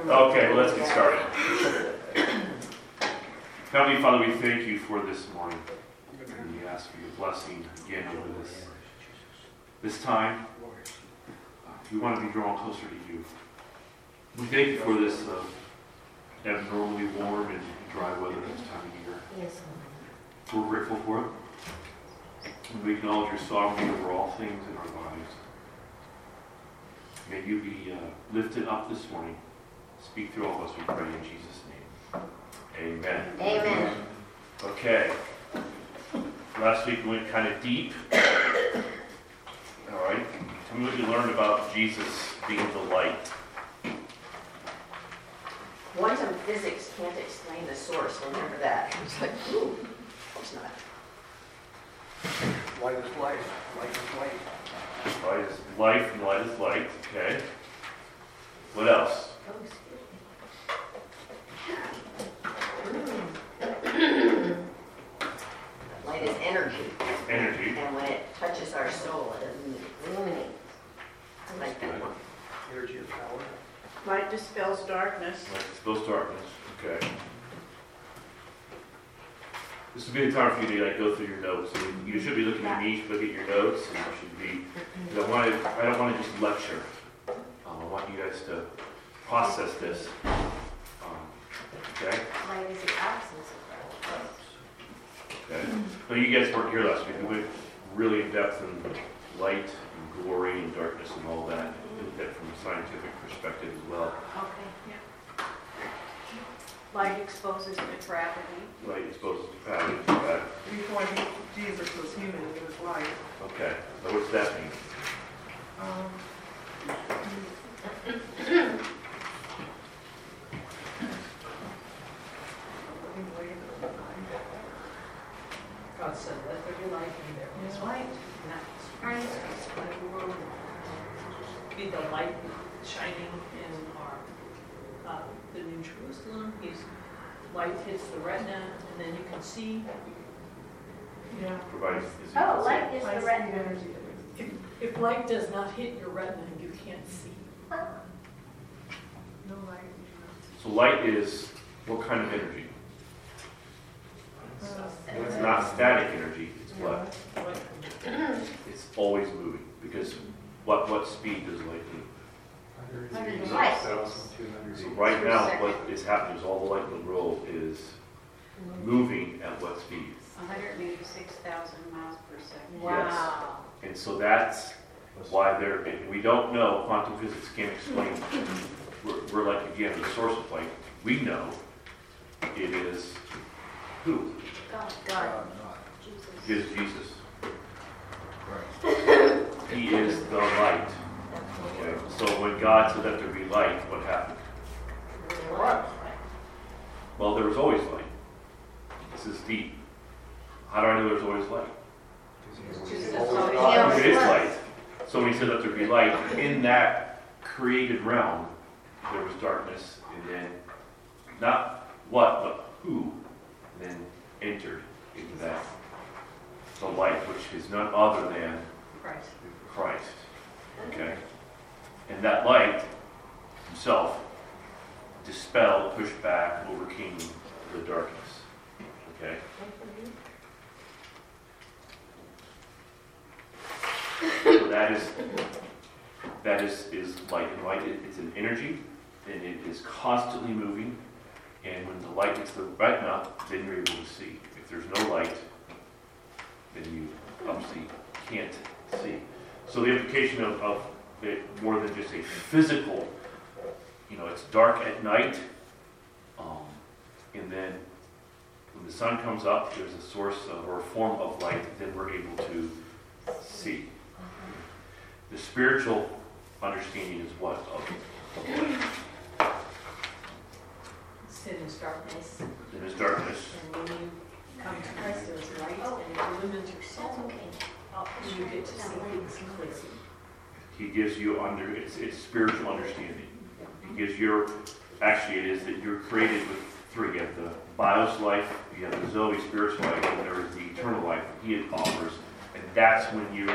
Okay, well, let's get started. Heavenly Father, we thank you for this morning. And we ask for your blessing again over this time. We want to be drawn closer to you. We thank you for this abnormally warm and dry weather this time of year. Yes. We're grateful for it. And we acknowledge your sovereignty over all things in our lives. May you be lifted up this morning. Speak through all of us, we pray in Jesus' name. Amen. Amen. Okay. Last week we went kind of deep. All right. Tell me what you learned about Jesus being the light. Quantum physics can't explain the source. Remember that. It's like, ooh, of course not. Light is life. Light is light. Light is life and light is light. Okay. What else? Oh, excuse me. Light is energy. Energy. And when it touches our soul, it illuminates. I like that one. Energy is power. Light dispels darkness. Light dispels darkness. Okay. This would be the time for you to go through your notes. And you should be looking at me, you should look at your notes, and you should be. I don't want to just lecture. I want you guys to process this. Okay. Light is the absence of darkness. Okay. But you guys weren't here last week. We went really in depth in light and glory and darkness and all that. We looked at it from a scientific perspective as well. Okay, yeah. Light exposes depravity. Light exposes depravity. Okay. Before Jesus was human, he was light. Okay. So what does that mean? God said, let there be light, and there was light. And that's why the world be the light shining in our the New Jerusalem. Light hits the retina, and then you can see. Yeah. Provides. Oh, light is the red energy. If light does not hit your retina, you can't see. No light. So light is what kind of energy? It's not static energy. It's what? It's always moving. Because what speed does light move? 100 light. So right now, what is happening is all the light in the world is moving at what speed? 186,000 miles per second. Wow. And so that's why we don't know, quantum physics can't explain. We're like, again, the source of light. We know it is who? God. It is Jesus. He is the light. Okay. So when God said that there be light, what happened? Well, there was always light. This is deep. How do I know there's always light? It is light. So when he said that there be light, in that created realm, there was darkness, and then not what, but who then entered into that. The light, which is none other than Christ. Okay? And that light himself dispelled, pushed back, overcame the darkness. Okay? So that is light. And light, it's an energy, and it is constantly moving. And when the light hits the retina, then you're able to see. If there's no light, then you obviously can't see. So the implication of it, more than just a physical, it's dark at night, and then when the sun comes up, there's a source or a form of light, then we're able to see. The spiritual understanding is what of light? Sin is darkness. Sin is darkness. And when you come to Christ, there is light, and it illumines your soul. And you get to see things clearly. He gives you it's spiritual understanding. He gives it is that you're created with three. You have the bios life, you have the Zoe spiritual life, and there is the eternal life that he offers. And that's when you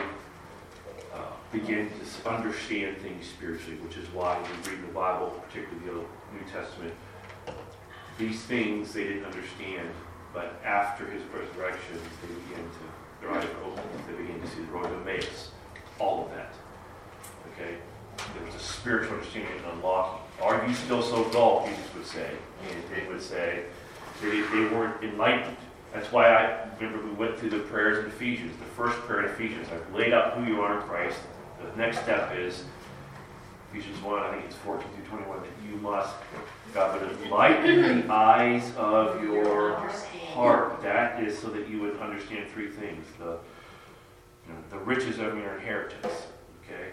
begin to understand things spiritually, which is why we read the Bible, particularly the New Testament, these things they didn't understand, but after his resurrection, they began to, their eyes were opened, they began to see the road of Emmaus, all of that. Okay? There was a spiritual understanding and unlocking. Are you still so dull, Jesus would say. And they would say they weren't enlightened. That's why I remember we went through the prayers in Ephesians. The first prayer in Ephesians, I've laid out who you are in Christ. The next step is Ephesians 1, I think it's 14 through 21, that you must, God, would enlighten the eyes of your heart. That is so that you would understand three things. The riches of your inheritance. Okay?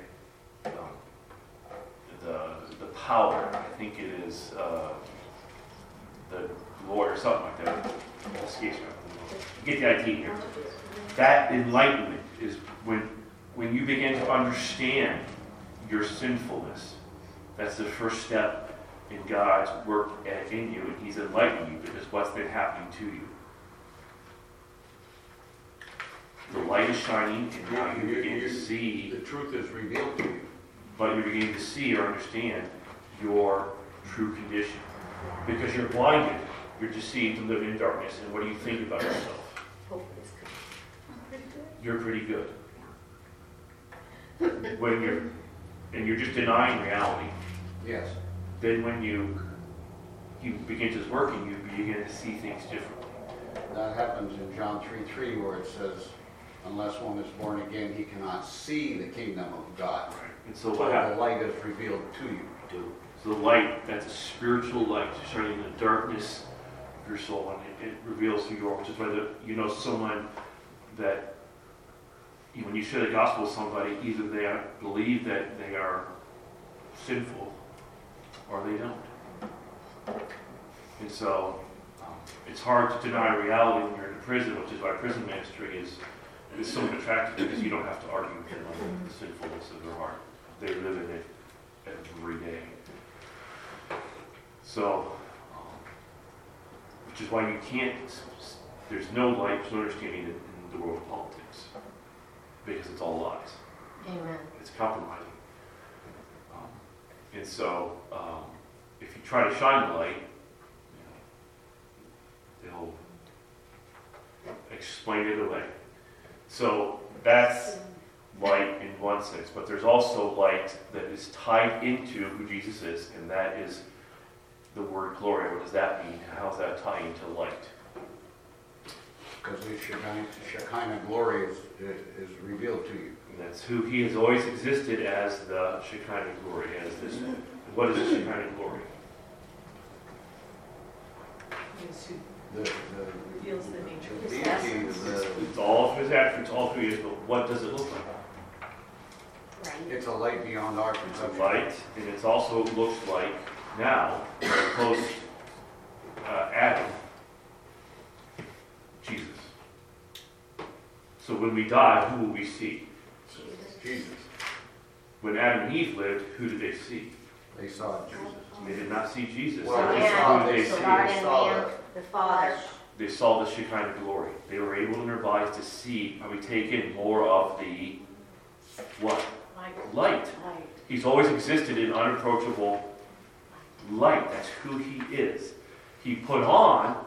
The power, I think it is the glory or something like that. Escapes me. Get the idea here. That enlightenment is when you begin to understand your sinfulness. That's the first step in God's work in you, and He's enlightening you because what's been happening to you. The light is shining, and now you begin to see. The truth is revealed to you. But you're beginning to see or understand your true condition. Because you're blinded, you're deceived and live in darkness, and what do you think about yourself? You're pretty good. When you're just denying reality. Yes. Then when He begins His work in you, you begin to see things differently. That happens in John 3:3 where it says, unless one is born again, he cannot see the kingdom of God. Right. And so So what the happens? light is revealed to you. So the light, that's a spiritual light, shining in the darkness of your soul, and it reveals who you are, which is why you know someone that when you share the gospel with somebody, either they believe that they are sinful or they don't. And so it's hard to deny reality when you're in prison, which is why prison ministry is so attractive, because you don't have to argue with them on the sinfulness of their heart. They live in it every day. So, which is why you can't, there's no light, there's no understanding in the world of politics. Because it's all lies. Amen. It's compromising. And so, if you try to shine the light, they'll explain it away. So that's light in one sense, but there's also light that is tied into who Jesus is, and that is the word glory. What does that mean? How does that tie into light? Because the Shekinah glory is revealed to you. And that's who He has always existed as, the Shekinah glory, as this. What is the Shekinah glory? It's who The reveals the nature of his deity, essence. It's all of His attributes, all who He is, but what does it look like? it's a light beyond our It's a conception. light, and it also looks like now, post Adam, Jesus. So when we die, who will we see? Jesus. When Adam and Eve lived, who did they see? They saw Jesus. They did not see Jesus. Well, Who they saw- did they they see? God saw and man, the Father. They saw the Shekinah glory. They were able in their bodies to see, probably take in more of the what? Light. He's always existed in unapproachable light. That's who He is. He put on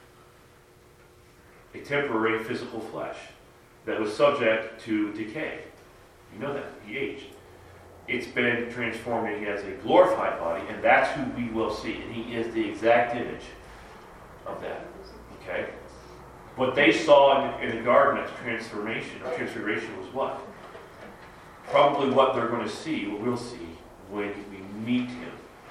a temporary physical flesh that was subject to decay. You know that. He aged. It's been transformed, and He has a glorified body, and that's who we will see. And He is the exact image of that. Okay? What they saw in the garden as transformation was what? Probably what they're going to see, what we'll see when we meet Him.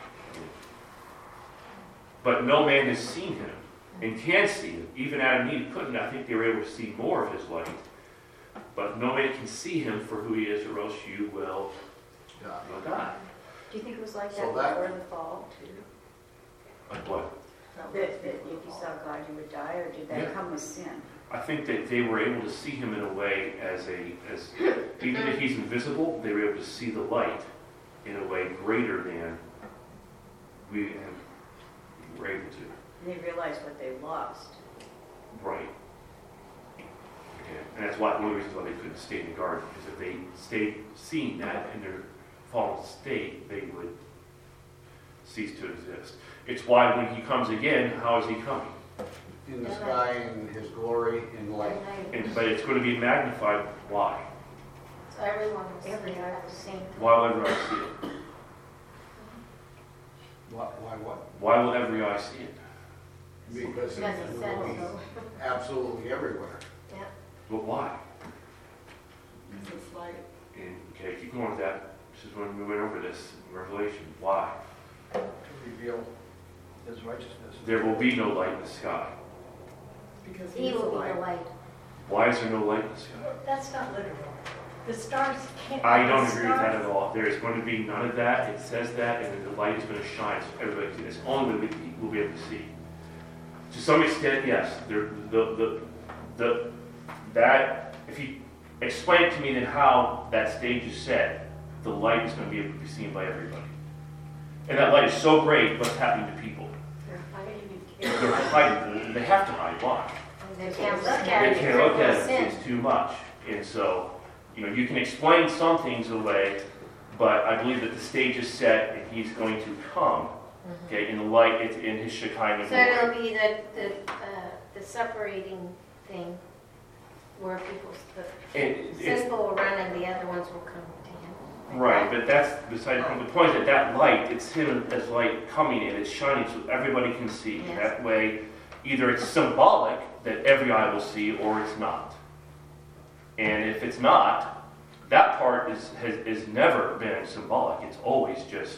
But no man has seen Him and can see Him. Even Adam and Eve couldn't. I think they were able to see more of His light. But no man can see Him for who He is, or else you will die. Do you think it was like So that that- before the fall, too? Like what? That if you saw God, you would die, or did Yeah. that come with sin? I think that they were able to see Him in a way as even if He's invisible, they were able to see the light in a way greater than we were able to. And they realized what they lost. Right. Okay. And that's one of the reasons why they couldn't stay in the garden, because if they stayed seeing that in their fallen state, they would cease to exist. It's why when he comes again, how is he coming? In the sky, in his glory, in light. But it's going to be magnified. Why? So everyone will see Every eye that. will see. Why will every eye see it? Why what? Why will every eye see it? Because Because it he said will be so. absolutely everywhere. But why? It's like, And, okay, keep going with that. This is when we went over this in Revelation. Why? To reveal his righteousness. There will be no light in the sky. because He he's will be alive. the light. Why is there no light in the sky? That's not literal. The stars can't. I don't the agree with that stars- at all. There is going to be none of that. It says that, and then the light is going to shine so everybody can see. It's only what we'll be able to see. To some extent, yes. That if you explain to me then how that stage is set, the light is going to be able to be seen by everybody. And that light is so great, what's happening to people? They're hiding. They're hiding. They have to hide. Why? They can't look at it. They can't look at it. Sin. It's too much. And so, you can explain some things away, but I believe that the stage is set and he's going to come, okay, in the light, it's in his Shekinah So it'll glory. be the separating thing where people, the And it's, sinful will run and the other ones will come to him. right, but that's beside the point. The point is that light, it's him as light coming in, it's shining so everybody can see. Yes. That way, either it's symbolic that every eye will see or it's not. And if it's not, that part has never been symbolic. It's always just,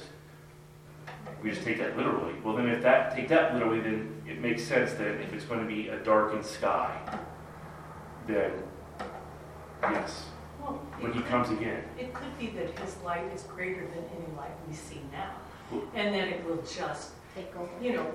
we just take that literally. Well, then take that literally, then it makes sense that if it's going to be a darkened sky, then yes, Well, when he comes again. It could be that his light is greater than any light we see now. Well- And then it will just, Take over.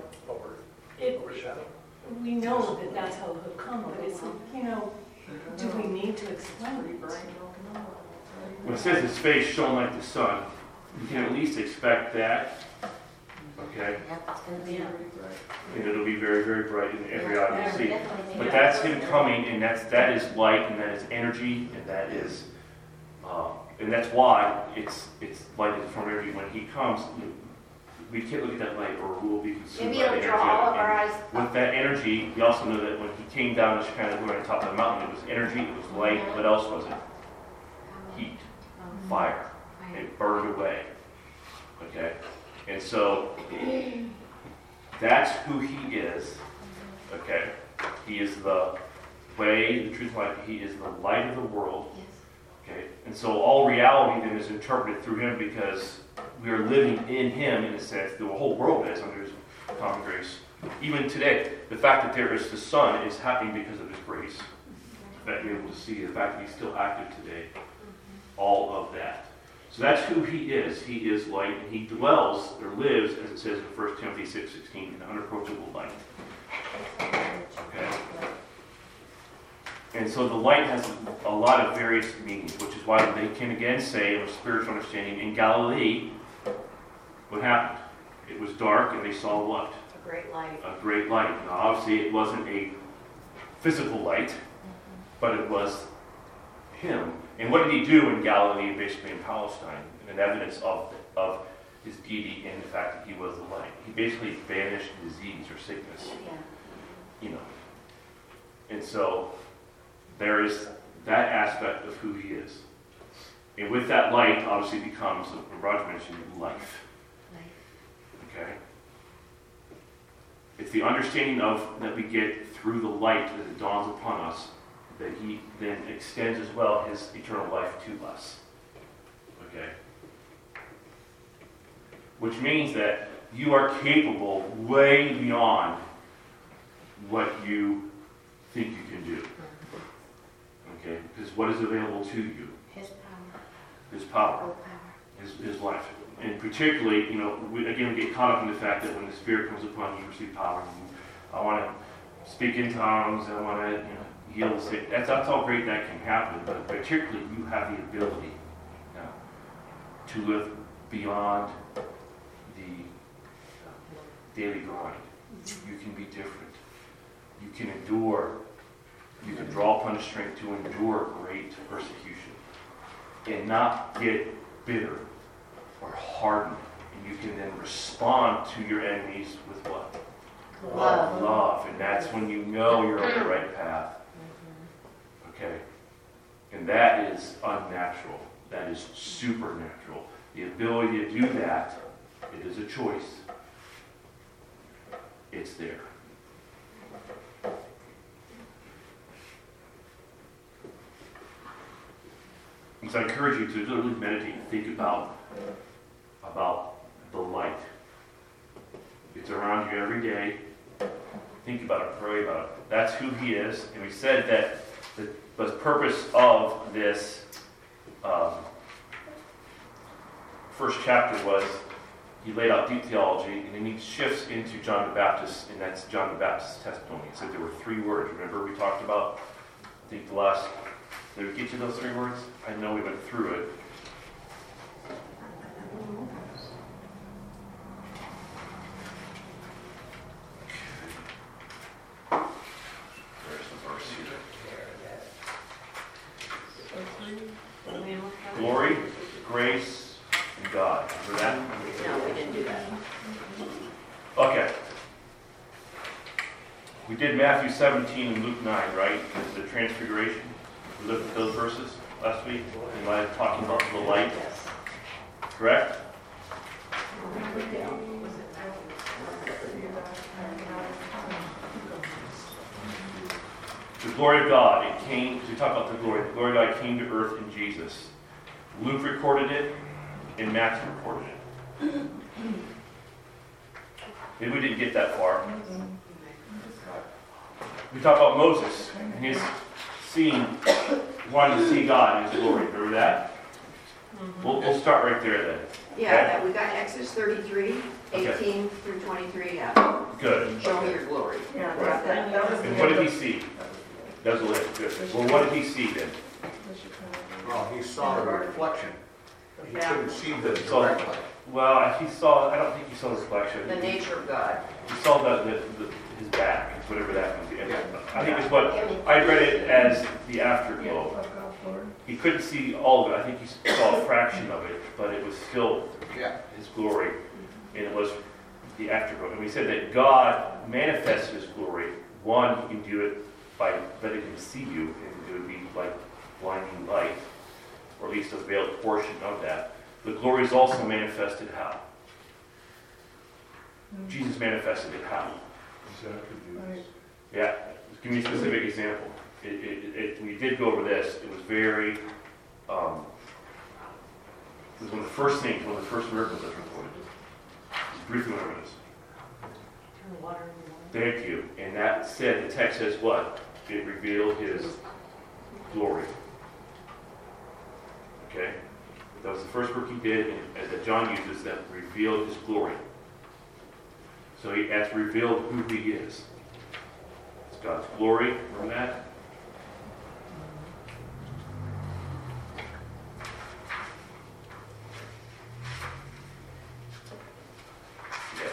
it, Overshadow. we know that that's how he'll come, but it's, do we need to explain it? When it says his face shone like the sun, you can at least expect that, okay? Yep, it's gonna be. Yeah. And it'll be very, very bright and every eye will see. Definitely. But that's him coming, and that is light, and that is energy, and that is, and that's why it's light is from energy. When he comes, we can't look at that light, or we will be consumed Maybe by the it'll energy draw all of of it. our And eyes with that energy, we also know that when he came down to Shekinah glory on top of the mountain, it was energy, it was light. What else was it? Heat, fire. It burned away. Okay? And so, that's who he is. Okay? He is the way, the truth, and life. He is the light of the world. Yes. Okay? And so all reality then is interpreted through him because we are living in him in a sense. The whole world is under his common grace. Even today, the fact that there is the sun is happening because of his grace. That you're able to see, the fact that he's still active today. All of that. So that's who he is. He is light, and he dwells or lives, as it says in 1 Timothy 6:16, in unapproachable light. Okay? And so the light has a lot of various meanings, which is why they can again say, of spiritual understanding, in Galilee, what happened? It was dark, and they saw what? A great light. A great light. Now, obviously, it wasn't a physical light, but it was him. And what did he do in Galilee, basically in Palestine? An evidence of his deity and the fact that he was the light. He basically banished disease or sickness. Yeah. And so there is that aspect of who he is. And with that light, obviously becomes, Roger mentioned, life. Okay? It's the understanding of that we get through the light that it dawns upon us, that he then extends as well his eternal life to us. Okay? Which means that you are capable way beyond what you think you can do. Okay? Because what is available to you? His power. His power. Full power. His life. And particularly, we get caught up in the fact that when the Spirit comes upon you, you receive power. I want to speak in tongues, I want to heal the sick. That's all great, that can happen, but particularly you have the ability to live beyond the daily grind. You can be different. You can endure. You can draw upon the strength to endure great persecution and not get bitter or hardened you can then respond to your enemies with what? Love. Love. And that's when you know you're on the right path. Okay? And that is unnatural. That is supernatural. The ability to do that, it is a choice. It's there. And so I encourage you to literally meditate and think about the light. It's around you every day. Think about it, pray about it. That's who he is. And we said that the purpose of this first chapter was he laid out deep theology, and then he shifts into John the Baptist, and that's John the Baptist's testimony. He said there were 3 words. Remember we talked about, I think the last, did we get you those 3 words? I know we went through it. There's the verse here. Glory, grace, and God. Remember that? No, we didn't do that. Okay. We did Matthew 17 and Luke 9, right? The transfiguration. We looked at those verses last week. And I was talking about the light. Correct? The glory of God, it came, as we talk about the glory of God came to earth in Jesus. Luke recorded it, and Matthew recorded it. Maybe we didn't get that far. We talk about Moses and his wanting to see God in his glory. Remember that? We'll start right there then. Yeah, we got Exodus 33, 18 Okay. through 23, yeah. Good. Show me your glory. Yeah, Right. that was And what did he see? That was a list. Good. Well, what did he see then? Well, he saw the reflection. He couldn't see the Saw- direct light. Well, I don't think he saw the reflection. The nature of God. He saw his back, whatever that would be. Yeah. I think it's what, I read it as the afterglow. He couldn't see all of it. I think he saw a fraction of it, but it was still Yeah. his glory, and it was the afterglow. And we said that God manifests his glory. One, he can do it by letting him see you, and it would be like blinding light, or at least a veiled portion of that. The glory is also manifested how? Jesus manifested it how? Yeah, give me a specific example. We did go over this. It was very, it was one of the first things, one of the first miracles that's recorded. Just briefly remember this. Turn the water into wine. Thank you. And that said, the text says what? It revealed his glory. Okay? That was the first work he did, and that John uses that revealed his glory. So that's revealed who he is. It's God's glory. Remember that? Okay.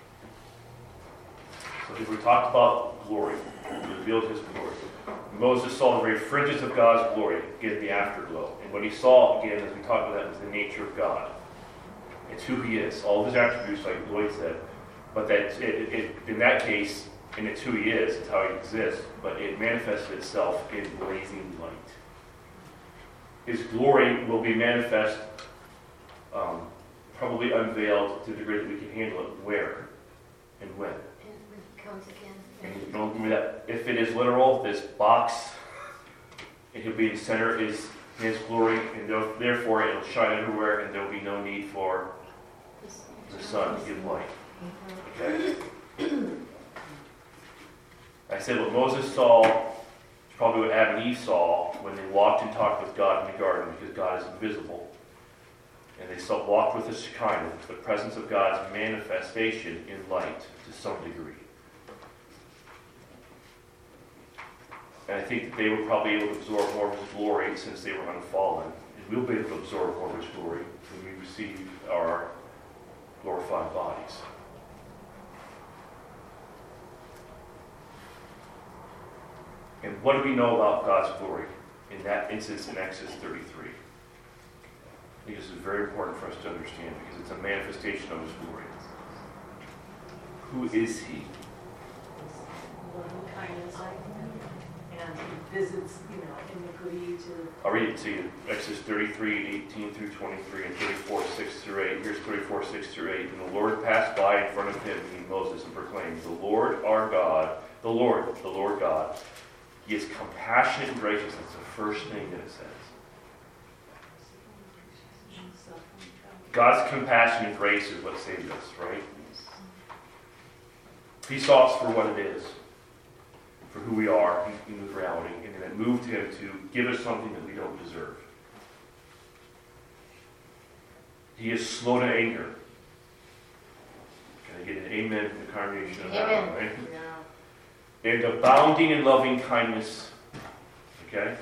So we talked about glory. He revealed his glory. Moses saw the very fringes of God's glory, again, the afterglow. And what he saw, again, as we talked about that, was the nature of God. It's who he is. All of his attributes, like Lloyd said. But that in that case, and it's who he is, it's how he exists, but it manifested itself in blazing light. His glory will be manifest, probably unveiled to the degree that we can handle it. Where and when? Comes again. And you don't remember that if it is literal, this box, it will be in the center is his glory, and therefore it'll shine everywhere, and there will be no need for the sun to give light. Okay? I said what Moses saw is probably what Adam and Eve saw when they walked and talked with God in the garden, because God is invisible. And they walked with the Shekinah, the presence of God's manifestation in light to some degree. And I think that they were probably able to absorb more of his glory since they were unfallen. And we'll be able to absorb more of his glory when we receive our glorified bodies. And what do we know about God's glory in that instance in Exodus 33? I think this is very important for us to understand because it's a manifestation of His glory. Who is He? Loving kindness, and He visits, iniquity to. I'll read it to you. Exodus 33, 18 through 23, and 34, 6 through 8. Here's 34, 6 through 8. And the Lord passed by in front of him, meaning Moses, and proclaimed, the Lord our God, the Lord God, He is compassionate and gracious. That's the first thing that it says. God's compassion and grace is what saved us, right? He saw us for what it is, for who we are in reality, and then it moved Him to give us something that we don't deserve. He is slow to anger. Can I get an amen from the congregation of that one, right? Yeah. And abounding in loving kindness. Okay?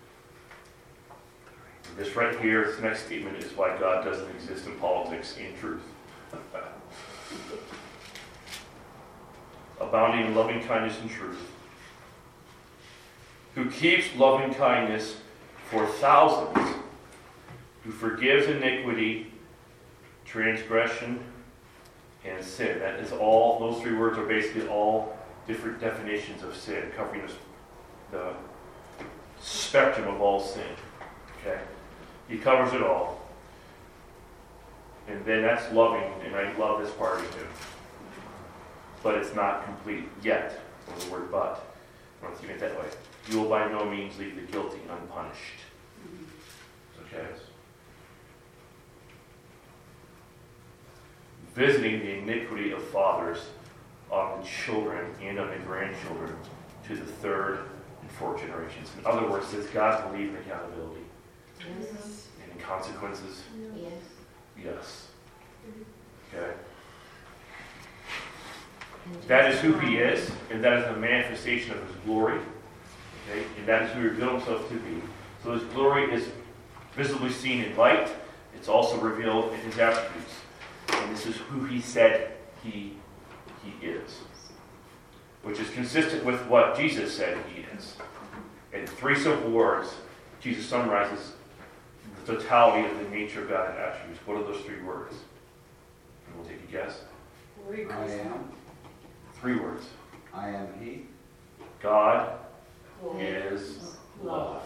This right here, this next statement is why God doesn't exist in politics and truth. Abounding in loving kindness and truth. Who keeps loving kindness for thousands. Who forgives iniquity, transgression, and sin. That is all, those three words are basically all different definitions of sin, covering the spectrum of all sin. Okay? He covers it all. And then that's loving, and I love this part of Him. But it's not complete yet. The word but. I don't think it that way. You will by no means leave the guilty unpunished. Okay? Visiting the iniquity of fathers on the children and on the grandchildren to the third and fourth generations. In other words, does God believe in accountability? Yes. And in consequences? Yes. Yes. Okay? That is who He is, and that is the manifestation of His glory. Okay? And that is who He revealed Himself to be. So His glory is visibly seen in light. It's also revealed in His attributes. And this is who He said He is. Which is consistent with what Jesus said He is. In three simple words, Jesus summarizes the totality of the nature of God's attributes. What are those three words? And we'll take a guess. I am. 3 words. I am He. God is love.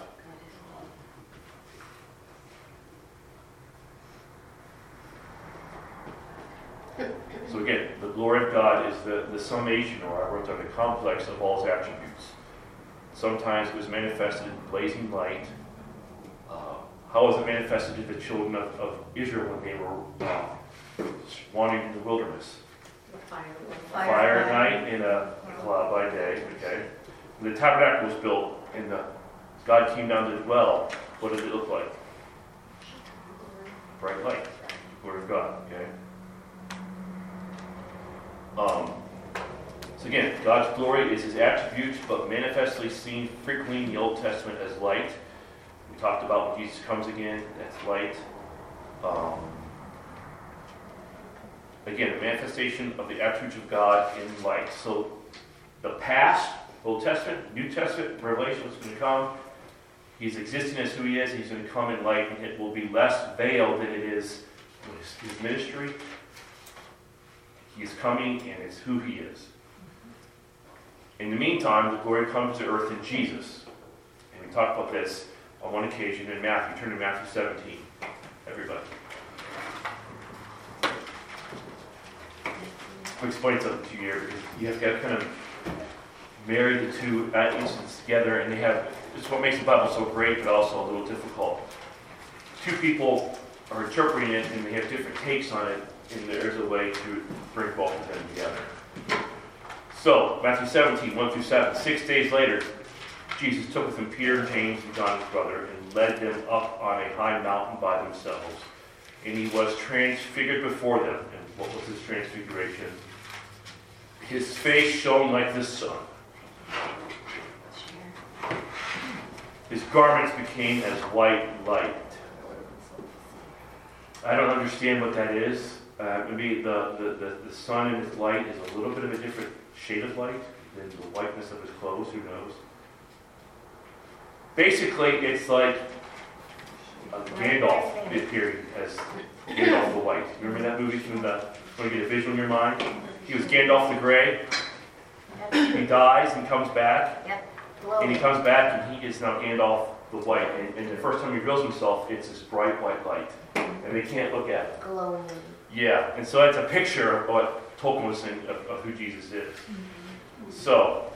So again, the glory of God is the summation, or I wrote down the complex of all His attributes. Sometimes it was manifested in blazing light. How was it manifested to the children of Israel when they were wandering in the wilderness? Fire at night and a cloud by day. Okay. When the tabernacle was built and God came down to dwell, what did it look like? Bright light. Word of God. Okay. So again, God's glory is His attributes, but manifestly seen frequently in the Old Testament as light. We talked about when Jesus comes again, that's light. Again, the manifestation of the attributes of God in light. So the past, Old Testament, New Testament, Revelation is going to come. He's existing as who He is. He's going to come in light, and it will be less veiled than it is His ministry. He's coming, and it's who He is. In the meantime, the glory comes to earth in Jesus. And we talked about this on one occasion in Matthew. Turn to Matthew 17, everybody. I'll explain something to you here, because you have to kind of marry the two instances together, and it's what makes the Bible so great, but also a little difficult. Two people are interpreting it, and they have different takes on it, and there's a way to bring both of them together. So, Matthew 17, 1 through 7. 6 days later, Jesus took with Him Peter and James and John his brother, and led them up on a high mountain by themselves. And He was transfigured before them. And what was His transfiguration? His face shone like the sun. His garments became as white light. I don't understand what that is. Maybe the sun in its light is a little bit of a different shade of light than the whiteness of His clothes. Who knows? Basically, it's like Gandalf appeared as Gandalf the White. Remember that movie from the, when you get a visual in your mind? He was Gandalf the Grey. He dies and comes back. And he comes back and he is now Gandalf the White. And the first time he reveals himself, it's this bright white light. And they can't look at it. Glowing. Yeah, and so it's a picture of what Tolkien was saying of who Jesus is. So,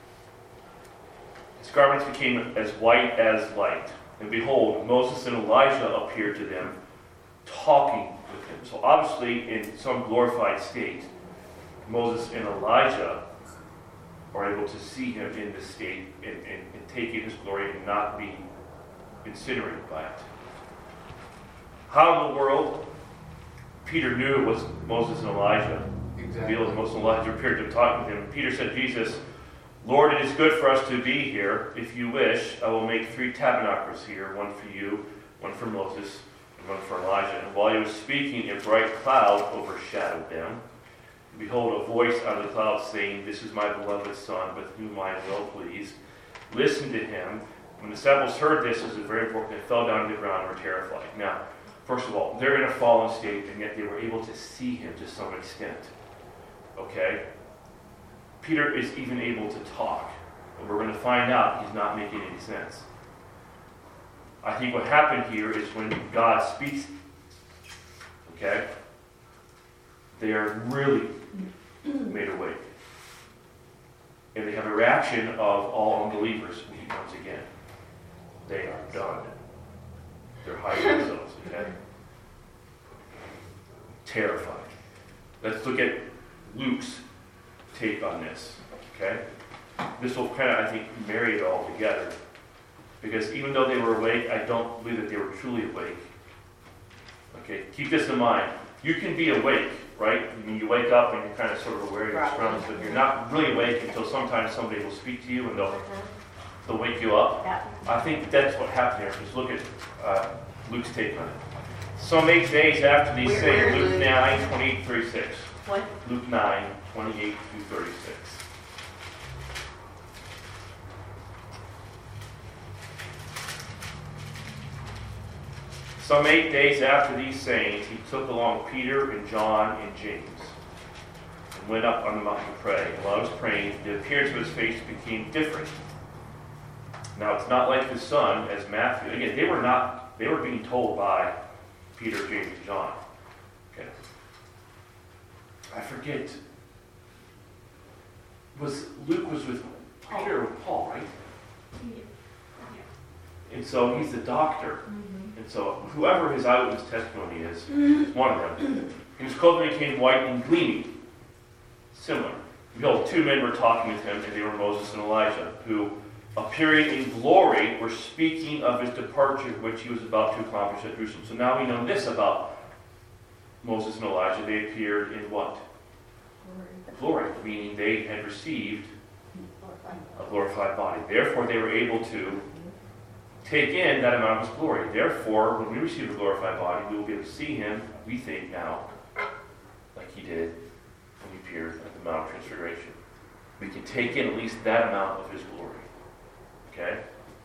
his garments became as white as light. And behold, Moses and Elijah appeared to them, talking with him. So obviously, in some glorified state, Moses and Elijah are able to see him in this state and take in his glory and not be incinerated by it. How in the world Peter knew it was Moses and Elijah? Exactly. Moses and Elijah appeared to talk with him. Peter said to Jesus, Lord, it is good for us to be here. If you wish, I will make 3 tabernacles here, one for you, one for Moses, and one for Elijah. And while he was speaking, a bright cloud overshadowed them. And behold, a voice out of the cloud saying, This is my beloved Son, with whom I am well pleased. Listen to him. When the disciples heard this, this is very important, they fell down to the ground and were terrified. Now, first of all, they're in a fallen state, and yet they were able to see him to some extent. Okay? Peter is even able to talk. And we're going to find out he's not making any sense. I think what happened here is when God speaks, okay, they are really made awake. And they have a reaction of all unbelievers when he comes again. They are done. They're hiding themselves, okay? Terrified. Let's look at Luke's take on this, okay? This will kind of, I think, marry it all together. Because even though they were awake, I don't believe that they were truly awake. Okay, keep this in mind. You can be awake, right? I mean, you wake up and you're kind of sort of aware of your surroundings, but you're not really awake until sometimes somebody will speak to you and they'll wake you up. Yeah. I think that's what happened here. Just look at Luke's take on it. Some 8 days after these Where things, Luke Luke? 9, 28, 36. What? Luke 9, 28 through 36. Some 8 days after these sayings, he took along Peter and John and James and went up on the mountain to pray. And while he was praying, the appearance of his face became different. Now, it's not like his son, as Matthew. Again, they were being told by Peter, James, and John. Okay. I forget. Luke was with Peter or Paul, right? And so he's the doctor. And so whoever his eyewitness testimony is one of them. And his clothing became white and gleaming. Similar. Behold, 2 men were talking with him, and they were Moses and Elijah, who, appearing in glory, were speaking of his departure, which he was about to accomplish at Jerusalem. So now we know this about Moses and Elijah. They appeared in what? Glory, meaning they had received a glorified body. Therefore, they were able to take in that amount of his glory. Therefore, when we receive a glorified body, we will be able to see him, we think now, like he did when he appeared at the Mount of Transfiguration. We can take in at least that amount of his glory. Okay?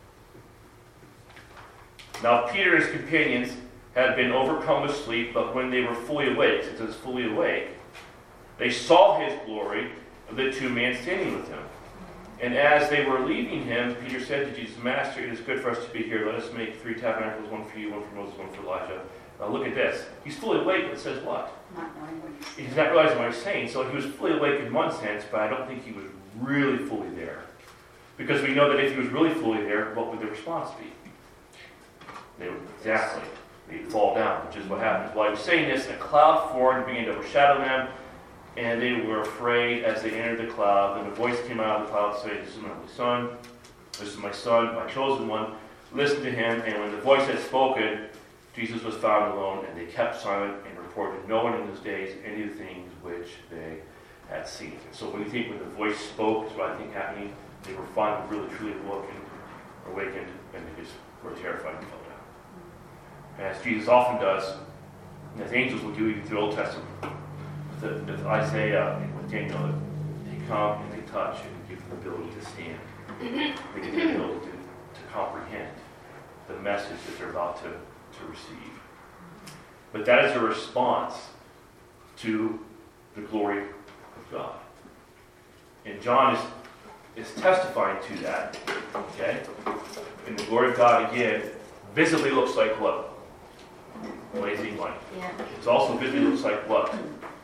Now, Peter and his companions had been overcome with sleep, but when they were fully awake, since it was fully awake, they saw his glory of the 2 men standing with him. And as they were leaving him, Peter said to Jesus, Master, it is good for us to be here. Let us make 3 tabernacles, one for you, one for Moses, one for Elijah. Now look at this. He's fully awake, but it says what? Not knowing what he's He's not realizing what he's saying. So he was fully awake in one sense, but I don't think he was really fully there. Because we know that if he was really fully there, what would the response be? They would, exactly. They'd fall down, which is what happens. While he was saying this, a cloud formed and began to overshadow them, and they were afraid as they entered the cloud. And a voice came out of the cloud saying, This is my only son, this is my son, my chosen one. Listen to him. And when the voice had spoken, Jesus was found alone, and they kept silent and reported no one in those days any of the things which they had seen. And so when the voice spoke, is what I think happening. They were finally really truly awakened, and they just were terrified and fell down. As Jesus often does, and as angels will do even through the Old Testament, with Isaiah and with Daniel, they come and they touch and give them the ability to stand. They give them the ability to comprehend the message that they're about to to receive. But that is a response to the glory of God. And John is testifying to that. Okay? And the glory of God, again, visibly looks like what? Blazing light. Yeah. It also visibly looks like what?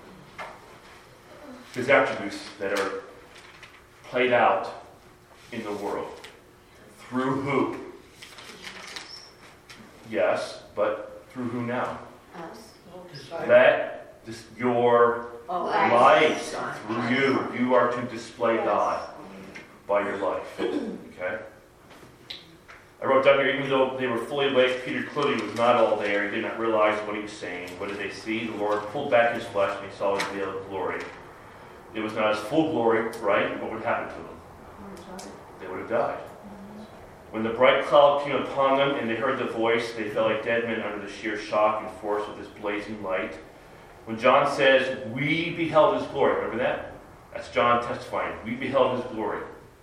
His attributes that are played out in the world. Through who? Yes, but through who now? Us. Let your Oh, light through you. You are to display God by your life. Okay? I wrote down here, even though they were fully awake, Peter clearly was not all there. He did not realize what he was saying. What did they see? The Lord pulled back his flesh and he saw his veiled glory. It was not his full glory, right? What would happen to them? They would have died. When the bright cloud came upon them and they heard the voice, they fell like dead men under the sheer shock and force of this blazing light. When John says, we beheld his glory, remember that? That's John testifying. We beheld his glory.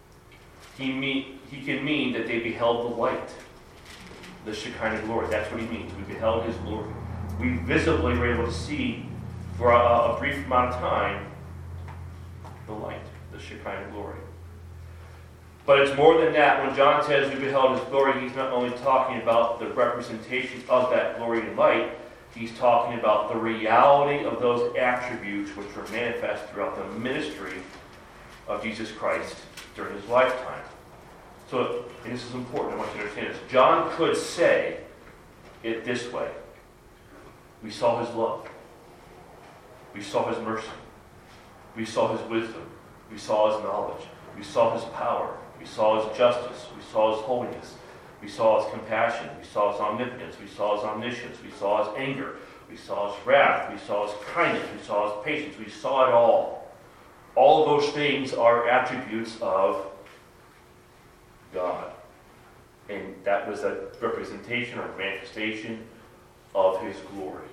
He can mean that they beheld the light, the Shekinah glory. That's what he means. We beheld his glory. We visibly were able to see for a brief amount of time the light, the Shekinah glory. But it's more than that. When John says we beheld his glory, he's not only talking about the representation of that glory and light, he's talking about the reality of those attributes which were manifest throughout the ministry of Jesus Christ during his lifetime. So, and this is important, I want you to understand this. John could say it this way. We saw his love. We saw his mercy. We saw his wisdom. We saw his knowledge. We saw his power. We saw his justice. We saw his holiness. We saw his compassion. We saw his omnipotence. We saw his omniscience. We saw his anger. We saw his wrath. We saw his kindness. We saw his patience. We saw it all. All of those things are attributes of God. And that was a representation or manifestation of his glory.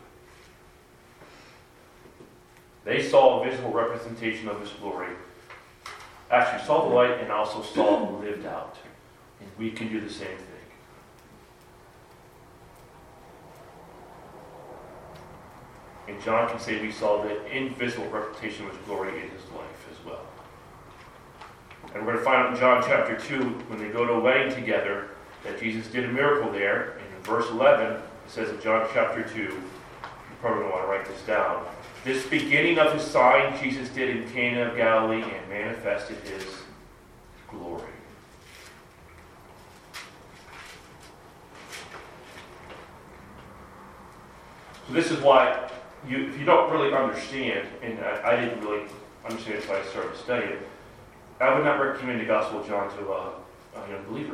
They saw a visible representation of his glory. Actually saw the light and also saw it lived out. And we can do the same thing. And John can say we saw the invisible representation of his glory in his life as well. And we're going to find out in John chapter 2, when they go to a wedding together, that Jesus did a miracle there. And in verse 11, it says in John chapter 2, you probably don't want to write this down, this beginning of his sign Jesus did in Cana of Galilee and manifested his glory. So this is why, if you don't really understand, and I didn't really understand it until I started to study it, I would not recommend the Gospel of John to a young believer.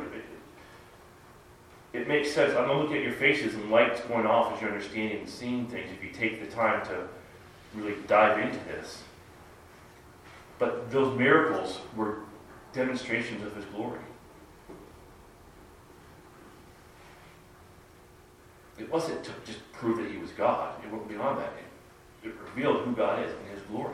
It makes sense. I'm going to look at your faces and light's going off as you're understanding and seeing things if you take the time to really dive into this. But those miracles were demonstrations of his glory. It wasn't to just prove that he was God. It went beyond that. It revealed who God is and his glory.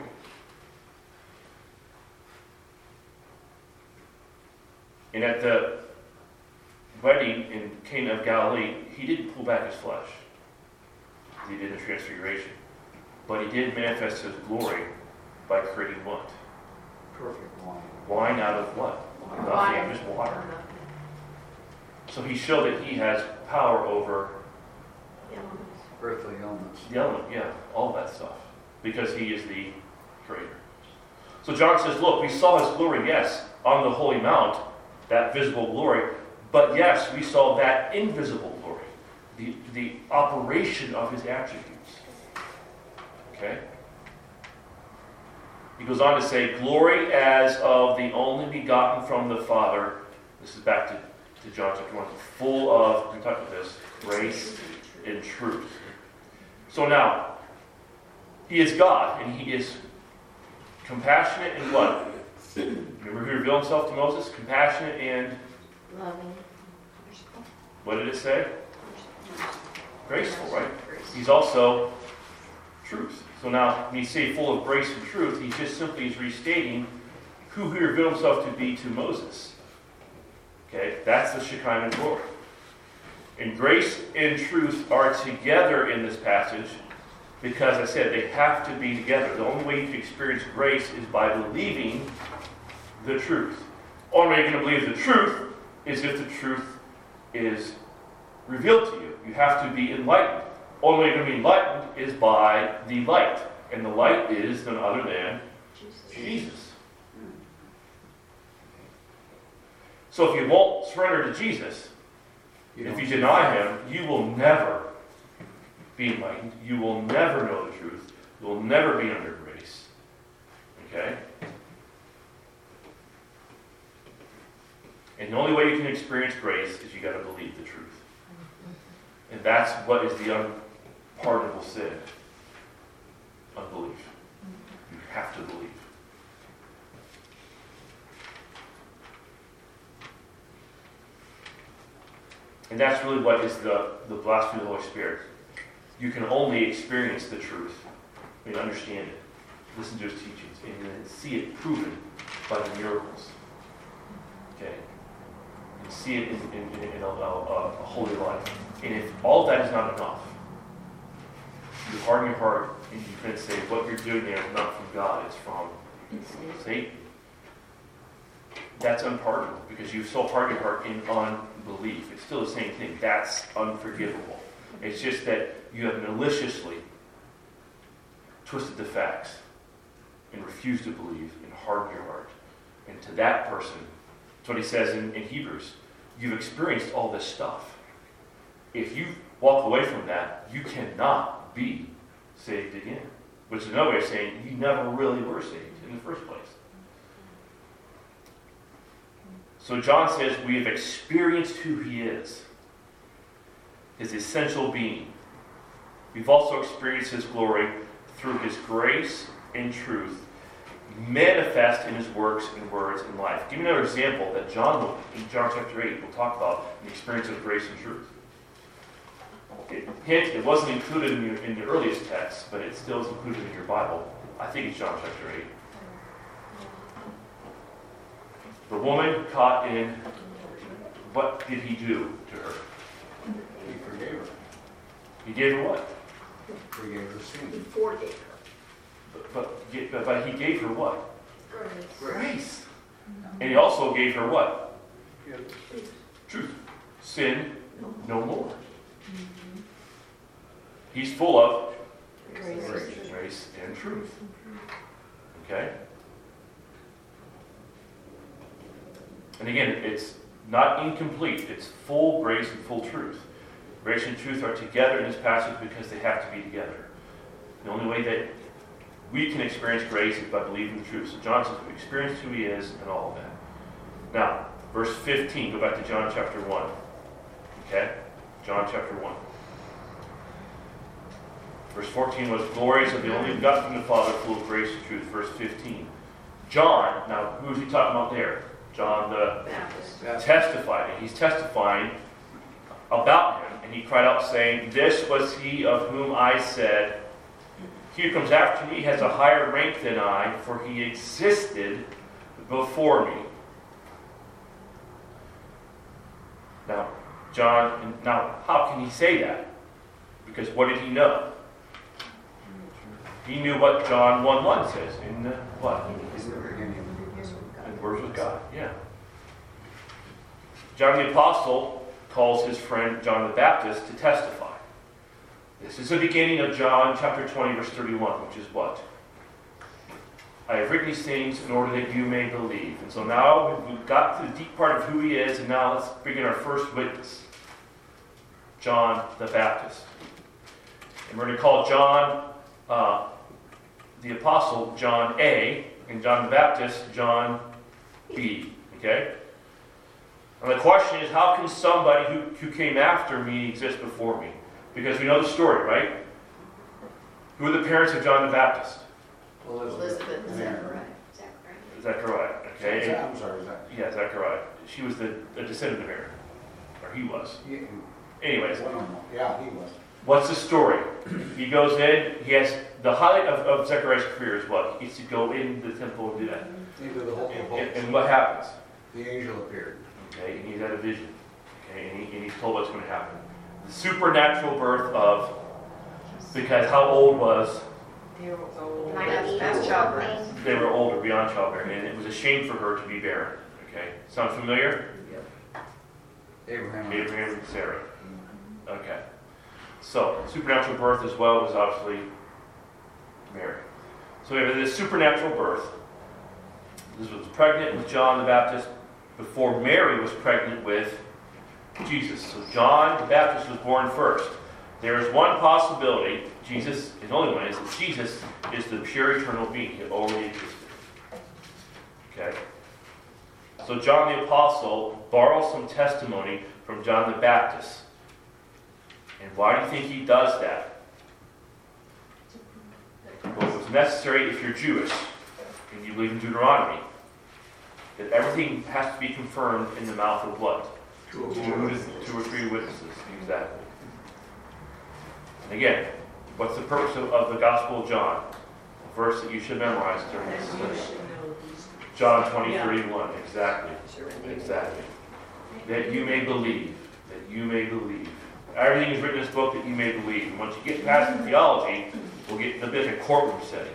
And at the wedding in Cana of Galilee, he didn't pull back his flesh. He did the transfiguration. But he did manifest his glory by creating what? Perfect wine. Wine out of what? Nothing, just water. So he showed that he has power over Earthly illness. the element, yeah, all that stuff. Because he is the creator. So John says, look, we saw his glory, yes, on the holy mount, that visible glory, but yes, we saw that invisible glory, the operation of his attributes. Okay? He goes on to say, glory as of the only begotten from the Father. This is back to John chapter 1, full of, we talked about this, grace and truth. So now, he is God, and he is compassionate and what? Remember he revealed himself to Moses? Compassionate and Loving. what did it say? Graceful, right? He's also truth. So now, when you say full of grace and truth, he just simply is restating who he revealed himself to be to Moses. Okay? That's the Shekinah glory. And grace and truth are together in this passage because I said they have to be together. The only way you can experience grace is by believing the truth. The only way you're going to believe the truth is if the truth is revealed to you. You have to be enlightened. The only way you're going to be enlightened is by the light. And the light is none other than Jesus. So if you won't surrender to Jesus, if you deny him, you will never be enlightened. You will never know the truth. You will never be under grace. Okay? And the only way you can experience grace is you got to believe the truth. And that's what is the unpardonable sin. Unbelief. You have to believe. And that's really what is the blasphemy of the Holy Spirit. You can only experience the truth and understand it, listen to his teachings, and then see it proven by the miracles. Okay? And see it in a holy life. And if all of that is not enough, you harden your heart and you can say what you're doing there is not from God, it's from Satan. That's unpardonable because you've so hardened your heart in unbelief. It's still the same thing. That's unforgivable. It's just that you have maliciously twisted the facts and refused to believe and hardened your heart. And to that person, that's what he says in Hebrews, you've experienced all this stuff. If you walk away from that, you cannot be saved again. Which is another way of saying you never really were saved in the first place. So John says we have experienced who he is, his essential being. We've also experienced his glory through his grace and truth manifest in his works and words and life. Give me another example that John, in John chapter 8, will talk about the experience of grace and truth. Hint, it wasn't included in the earliest text, but it still is included in your Bible. I think it's John chapter 8. The woman caught in, what did he do to her? He forgave her. He gave her what? Forgave her sin. He forgave her. But he gave her what? Grace. Grace. And he also gave her what? Yeah. Truth. Sin no more. He's full of grace and truth. Okay? And again, it's not incomplete. It's full grace and full truth. Grace and truth are together in this passage because they have to be together. The only way that we can experience grace is by believing the truth. So John says we experienced who he is and all of that. Now, verse 15, go back to John chapter 1. Okay? John chapter 1. Verse 14 was glories of the only begotten from the Father, full of grace and truth. Verse 15. John, now who's he talking about there? John the Baptist. testified. And he's testifying about him. And he cried out saying, this was he of whom I said, he who comes after me has a higher rank than I, for he existed before me. Now, how can he say that? Because what did he know? He knew what John 1:1 says. In the what? In the beginning. And words with God. Yeah. John the Apostle calls his friend John the Baptist to testify. This is the beginning of John chapter 20, verse 31, which is what? I have written these things in order that you may believe. And so now we've got to the deep part of who he is, and now let's bring in our first witness, John the Baptist. And we're going to call John the Apostle John A, and John the Baptist John B. Okay? And the question is, how can somebody who came after me exist before me? Because we know the story, right? Who are the parents of John the Baptist? Elizabeth and Zechariah. Zechariah. Okay? I'm sorry, is that? Yeah, Zechariah. She was the descendant of Aaron. Or he was. Yeah, Anyways, yeah, he was. what's the story? He goes in, he has the highlight of Zechariah's career is what? He gets to go in the temple and do that. Into the Holy of Holies. And what happens? The angel appeared. Okay, and he's had a vision. Okay, and he's told what's going to happen. The supernatural birth of, because how old was, Past childbirth. they were older, beyond childbearing, and it was a shame for her to be barren. Okay, sound familiar? Abraham. Abraham and Sarah. Okay. So, supernatural birth as well was obviously Mary. So we have this supernatural birth. This was pregnant with John the Baptist before Mary was pregnant with Jesus. So John the Baptist was born first. There is one possibility, Jesus, the only one, is that Jesus is the pure eternal being. He already existed. Okay? So John the Apostle borrows some testimony from John the Baptist. And why do you think he does that? Well, it was necessary if you're Jewish and you believe in Deuteronomy, that everything has to be confirmed in the mouth of what? Two or three witnesses. Exactly. And again, what's the purpose of the Gospel of John? A verse that you should memorize during this study. John 20:31. Exactly. Exactly. That you may believe. That you may believe. Everything is written in this book that you may believe. And once you get past the theology, we'll get in a bit of a courtroom setting.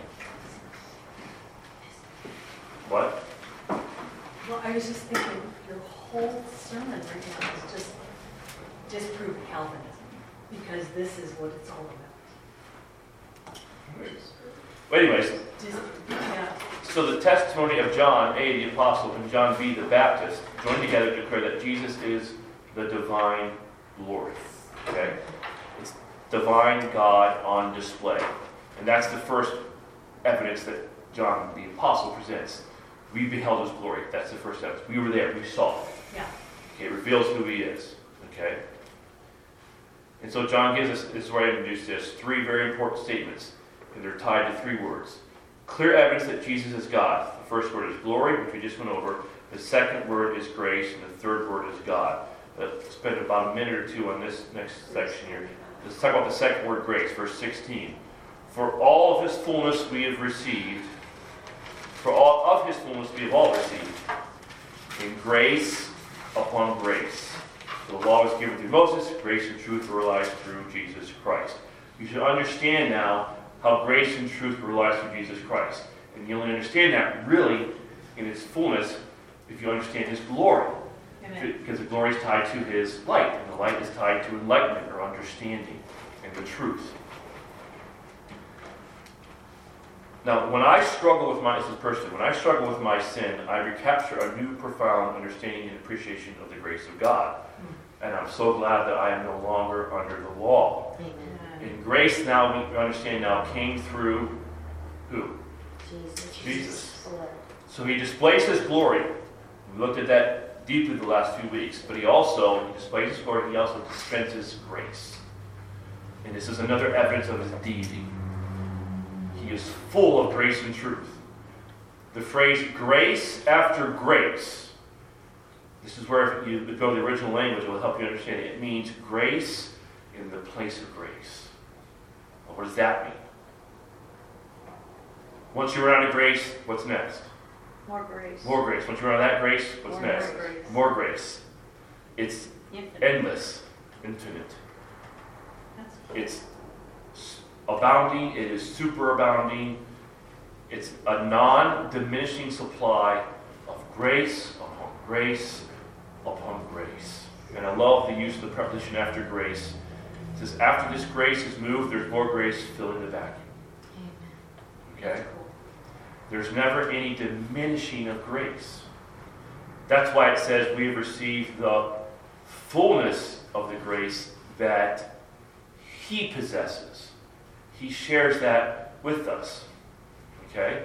What? Well, I was just thinking, your whole sermon right now is just disprove Calvinism, because this is what it's all about. Well, anyways, Yeah. so the testimony of John A, the Apostle, and John B, the Baptist, joined together to declare that Jesus is the divine glory. Okay? It's divine God on display. And that's the first evidence that John the Apostle presents. We beheld his glory. That's the first evidence. We were there. We saw it. Yeah. Okay, it reveals who he is. Okay? And so John gives us, this is where I introduced this, three very important statements. And they're tied to three words. Clear evidence that Jesus is God. The first word is glory, which we just went over. The second word is grace. And the third word is God. Let's spend about a minute or two on this next section here. Let's talk about the second word, grace, verse 16. For all of his fullness we have received. For all of his fullness we have all received. In grace upon grace. The law was given through Moses. Grace and truth were realized through Jesus Christ. You should understand now how grace and truth were realized through Jesus Christ. And you only understand that really in its fullness if you understand his glory. Amen. Because the glory is tied to his light, and the light is tied to enlightenment or understanding and the truth. Now, when I struggle with when I struggle with my sin, I recapture a new profound understanding and appreciation of the grace of God. And I'm so glad that I am no longer under the law. Amen. And grace now, we understand now, came through who? Jesus. So he displays his glory. We looked at that deeply the last few weeks. But he displays his glory, he also dispenses grace. And this is another evidence of his deity. He is full of grace and truth. The phrase grace after grace, this is where if you go to the original language, it will help you understand it. It means grace in the place of grace. Well, what does that mean? Once you run out of grace, what's next? More grace. More grace. Once you run out of that grace, what's More next? grace. More grace. It's Infinite. endless, infinite. That's cool. It's abounding. It is superabounding. It's a non-diminishing supply of grace upon grace upon grace. And I love the use of the preposition after grace. It says, after this grace is moved, there's more grace filling the vacuum. Okay? That's cool. There's never any diminishing of grace. That's why it says we have received the fullness of the grace that he possesses. He shares that with us. Okay?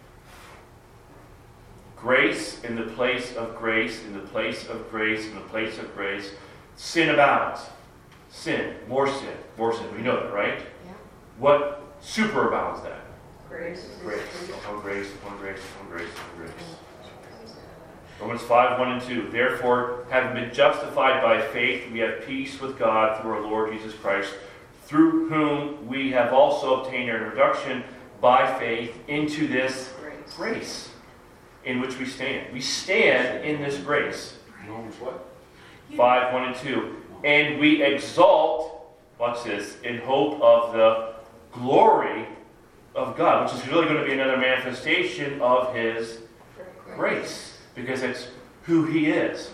Grace in the place of grace, in the place of grace, in the place of grace. Sin abounds. Sin, more sin, more sin. We know that, right? Yeah. What superabounds that? Grace. Grace, upon grace, upon grace, upon grace, upon grace. Romans 5:1-2. Therefore, having been justified by faith, we have peace with God through our Lord Jesus Christ, through whom we have also obtained our introduction by faith into this grace in which we stand. We stand in this grace. Romans what? 5:1-2. And we exalt, watch this, in hope of the glory of God, which is really going to be another manifestation of His grace, because it's who He is.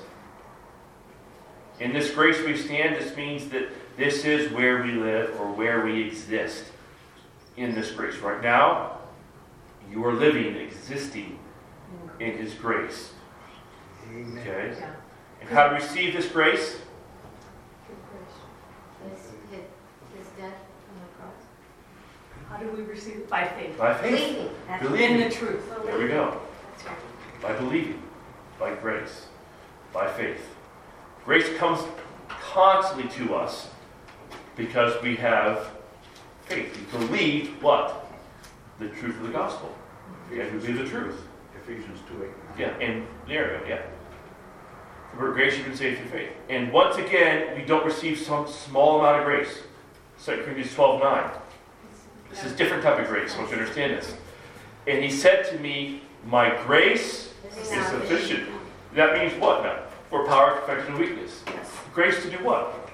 In this grace we stand. This means that this is where we live or where we exist in this grace. Right now, you are living, existing in His grace. Okay? Yeah. And how to receive this grace? His death on the cross. How do we receive it? By faith. By faith. Believing. That's In Believing. the truth. There we go. That's right. By believing, by grace, by faith. Grace comes constantly to us because we have faith. We believe what? The truth of the gospel. We have to believe the truth. Ephesians 2:8. Yeah, and there we go, yeah. For grace you can save through faith. And once again, we don't receive some small amount of grace. 2 Corinthians 12:9. This is a different type of grace, so you understand this. And he said to me, my grace is sufficient. That means what now? For power, perfection, and weakness. Grace to do what?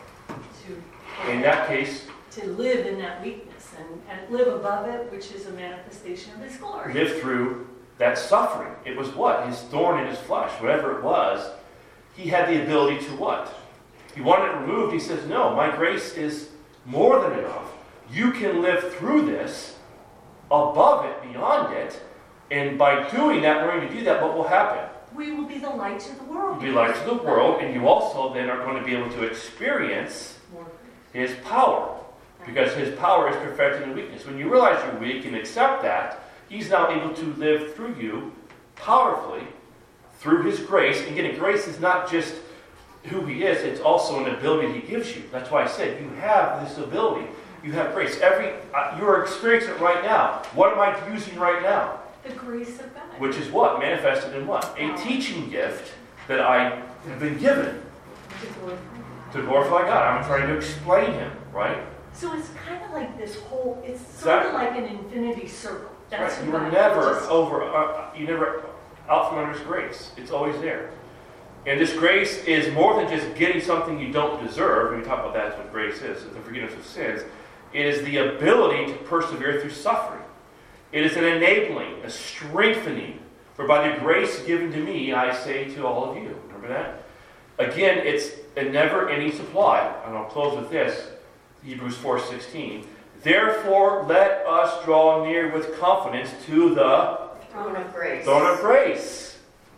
In that case, To live in that weakness and live above it, which is a manifestation of His glory. live through that suffering. It was what? His thorn in his flesh, whatever it was. He had the ability to what? He wanted it removed. He says, no, my grace is more than enough. You can live through this, above it, beyond it. And by doing that, learning to do that, what will happen? We will be the light to the world. You'll be light to the world, and you also then are going to be able to experience More. His power. Because His power is perfected in weakness. When you realize you're weak and accept that, He's now able to live through you powerfully through His grace. And again, grace is not just who He is, it's also an ability He gives you. That's why I said you have this ability. You have grace. You're experiencing it right now. What am I using right now? The grace of God. Which is what? Manifested in what? A teaching gift that I have been given To glorify God. to glorify God. I'm trying to explain Him, right? So it's kind of like this whole, it's sort of Exactly. like an infinity circle. That's Right. You what were I never just- you never out from under His grace. It's always there. And this grace is more than just getting something you don't deserve. And we talk about that's what grace is, the forgiveness of sins. It is the ability to persevere through suffering. It is an enabling, a strengthening. For by the grace given to me, I say to all of you. Remember that? Again, it's a never-ending supply. And I'll close with this. Hebrews 4:16. Therefore, let us draw near with confidence to the Throne of grace. throne of grace,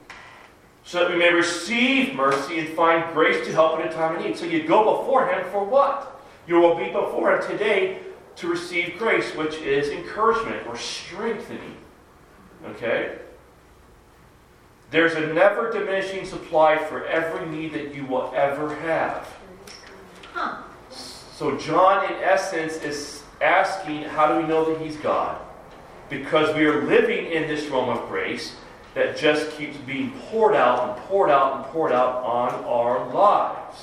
so that we may receive mercy and find grace to help in a time of need. So you go before Him for what? You will be before Him today to receive grace, which is encouragement or strengthening. Okay? There's a never diminishing supply for every need that you will ever have. Huh. So John, in essence, is asking, how do we know that He's God? Because we are living in this realm of grace that just keeps being poured out and poured out and poured out on our lives.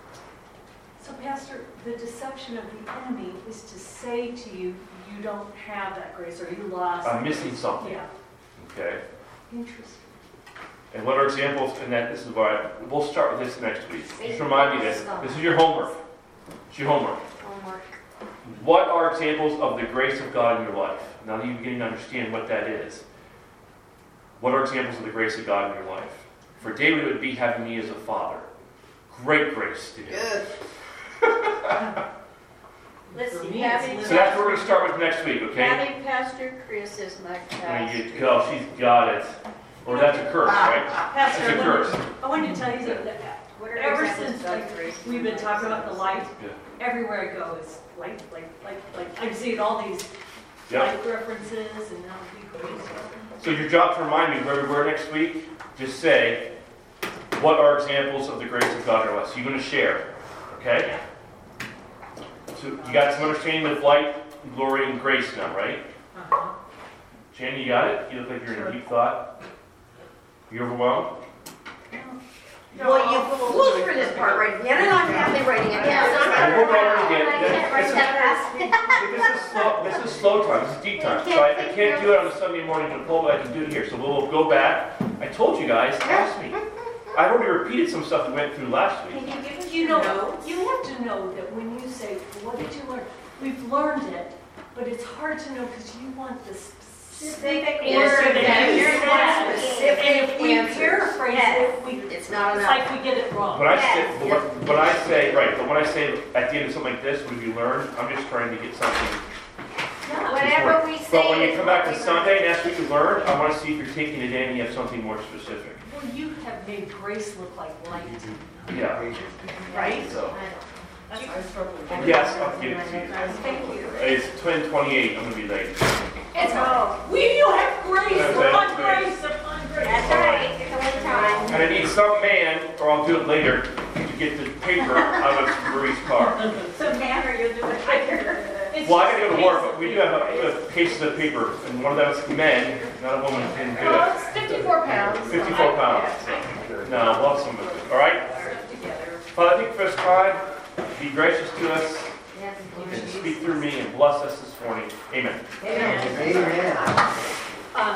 So Pastor, the deception of the enemy is to say to you, you don't have that grace or you lost. I'm missing something. Yeah. Okay? Interesting. And what are examples? And that this is why we'll start with this next week. Just remind me this. This is your homework. It's your homework. Homework. What are examples of the grace of God in your life? Now that you're beginning to understand what that is. What are examples of the grace of God in your life? For David, it would be having me as a father. Great grace to him. Good. Let's For see, me, it's having, So that's what we're going to start with next week, okay? having Pastor Chris as my There pastor. you go. She's got it. Or that's a curse, right? Pastor, That's a curse. I wanted to tell you that What are ever examples since of like, grace? we've been talking about the light, Yeah. everywhere I go is light. I've seen all these Yep. light references and now we grace. So your job to remind me where we were next week, just say, what are examples of the grace of God in our lives? So you're going to share, okay? So you got some understanding of light, glory, and grace now, right? Uh-huh. Jan, you got it? You look like you're in a deep thought. You overwhelmed? Well, you flew through this part right at the end, and I'm happily writing it down. And we'll go over it again. I can't write that fast. This is slow time. This is deep time. So I can't do it on a Sunday morning in the pulpit. I can do it here. So we'll go back. I told you guys, ask me. I've already repeated some stuff we went through last week. Can you give us Because you know, you have to know that when you say, what did you learn? We've learned it, but it's hard to know because you want the specific Yes, word. yes, You yes, want specific And if we answers. paraphrase Yes. it, we, It's not it's enough. like we get it wrong. When I Yes. say, when I say, right, but when I say at the end of something like this, what have you learned? I'm just trying to get something. Yeah. Whatever we say. But when you is come back what to we Sunday and learn. ask what you learned, I want to see if you're taking it in and you have something more specific. Well, you have made grace look like light, Yeah. right? So, That's our struggle. yes, I'll give it to you. Thank you. It's 10:28, I'm gonna be late. It's, Oh, you have grace That's upon it. grace upon grace. that's right, it's only time. And I need some man, or I'll do it later, to get the paper out of Marie's car. So Tanner, you'll do it later. It's Well, I just gotta go to work, piece but we of do have cases of paper, and one of them is men, not a woman, can do Well, it. it's 54 pounds. 54 pounds. No, we'll have some of it, all right? Father, thank you for this time. Be gracious to us Yes. and speak through me and bless us this morning. Amen. Amen. Amen.